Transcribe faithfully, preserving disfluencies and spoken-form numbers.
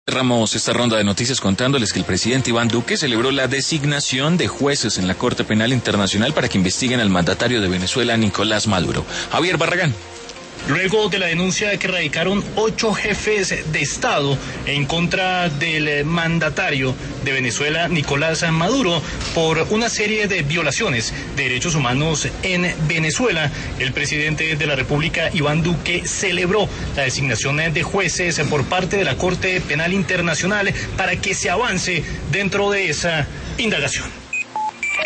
Cerramos esta ronda de noticias contándoles que el presidente Iván Duque celebró la designación de jueces en la Corte Penal Internacional para que investiguen al mandatario de Venezuela, Nicolás Maduro. Javier Barragán. Luego de la denuncia que radicaron ocho jefes de Estado en contra del mandatario de Venezuela, Nicolás Maduro, por una serie de violaciones de derechos humanos en Venezuela, el presidente de la República, Iván Duque, celebró la designación de jueces por parte de la Corte Penal Internacional para que se avance dentro de esa indagación.